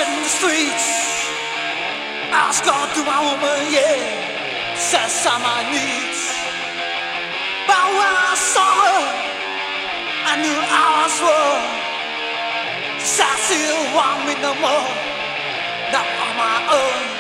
in the streets. I was gonna do my woman, yeah, satisfy my needs. But when I saw her, I knew I was wrong. She still want me no more, not on my own.